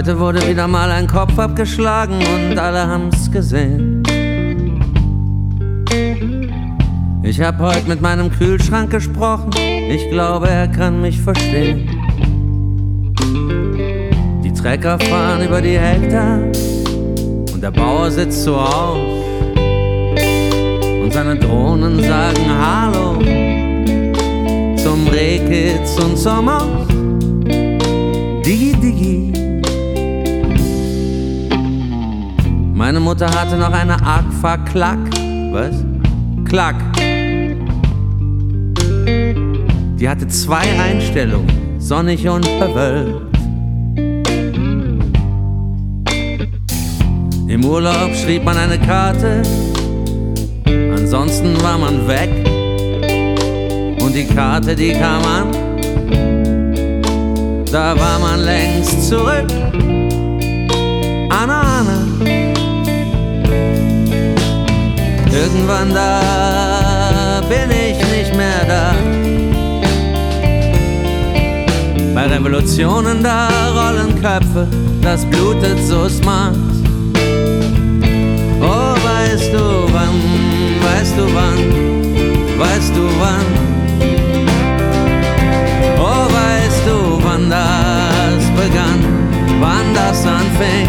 Heute wurde wieder mal ein Kopf abgeschlagen und alle haben's gesehen. Ich hab heute mit meinem Kühlschrank gesprochen, ich glaube, er kann mich verstehen. Die Trecker fahren über die Hektar und der Bauer sitzt so auf. Und seine Drohnen sagen Hallo zum Rehkitz und zur Maus. Digi, Digi. Meine Mutter hatte noch eine Agfa Klack. Was? Klack. Die hatte 2 Einstellungen, sonnig und bewölkt. Im Urlaub schrieb man eine Karte, ansonsten war man weg. Und die Karte, die kam an, da war man längst zurück. Anna, Anna. Irgendwann da bin ich nicht mehr da. Bei Revolutionen da rollen Köpfe, das blutet so smart. Oh, weißt du wann, weißt du wann, weißt du wann? Oh, weißt du wann das begann, wann das anfing?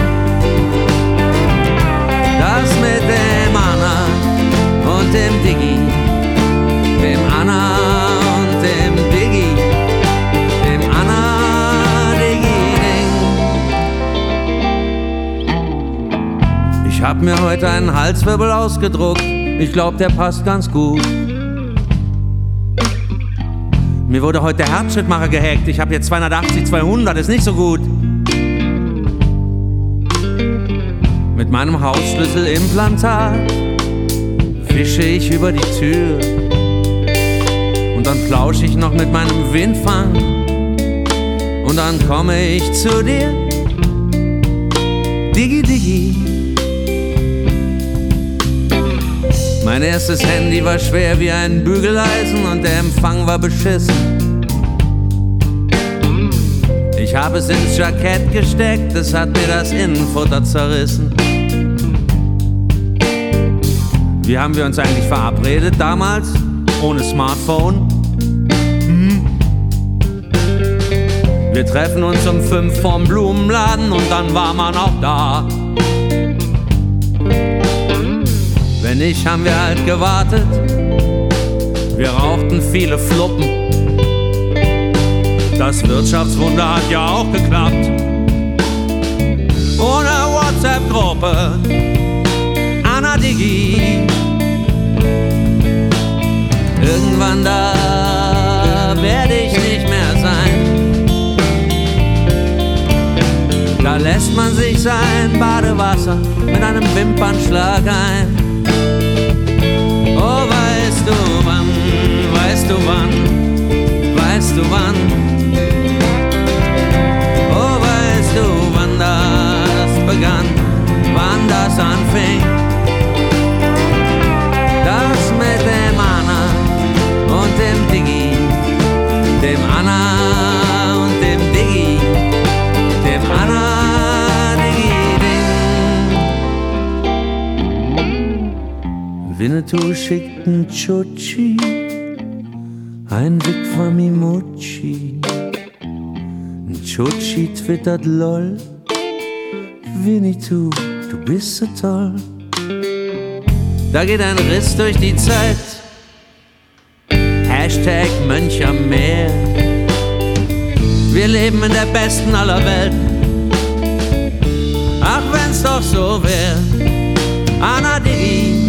Das mit dem Anna und dem Diggi, dem Anna und dem Diggi, dem Anna Diggi Ding. Ich hab mir heute einen Halswirbel ausgedruckt, ich glaub, der passt ganz gut. Mir wurde heute der Herzschrittmacher gehackt, ich hab jetzt 280/200, ist nicht so gut. Mit meinem Hausschlüsselimplantat fische ich über die Tür und dann plausche ich noch mit meinem Windfang und dann komme ich zu dir. Digi, Digi. Mein erstes Handy war schwer wie ein Bügeleisen und der Empfang war beschissen. Ich habe es ins Jackett gesteckt, es hat mir das Innenfutter zerrissen. Wie haben wir uns eigentlich verabredet damals? Ohne Smartphone? Wir treffen uns um 5 vorm Blumenladen und dann war man auch da. Wenn nicht, haben wir halt gewartet. Wir rauchten viele Fluppen. Das Wirtschaftswunder hat ja auch geklappt. Ohne WhatsApp-Gruppe, Anna Diggi. Irgendwann da werde ich nicht mehr sein. Da lässt man sich sein Badewasser mit einem Wimpernschlag ein. Oh, weißt du wann, weißt du wann, weißt du wann? Oh, weißt du wann das begann, wann das anfing? Das mit dem Anna und dem Diggi, dem Anna und dem Diggi, dem Anna Diggi Ding. Winnetou schickt ein Tschutschi, ein Wigwam-Emoji. Ein Tschutschi twittert LOL, Winnetou, du bist so toll. Da geht ein Riss durch die Zeit, Hashtag Mönch am Meer. Wir leben in der besten aller Welten, ach wenn's doch so wär. Anna Diggi,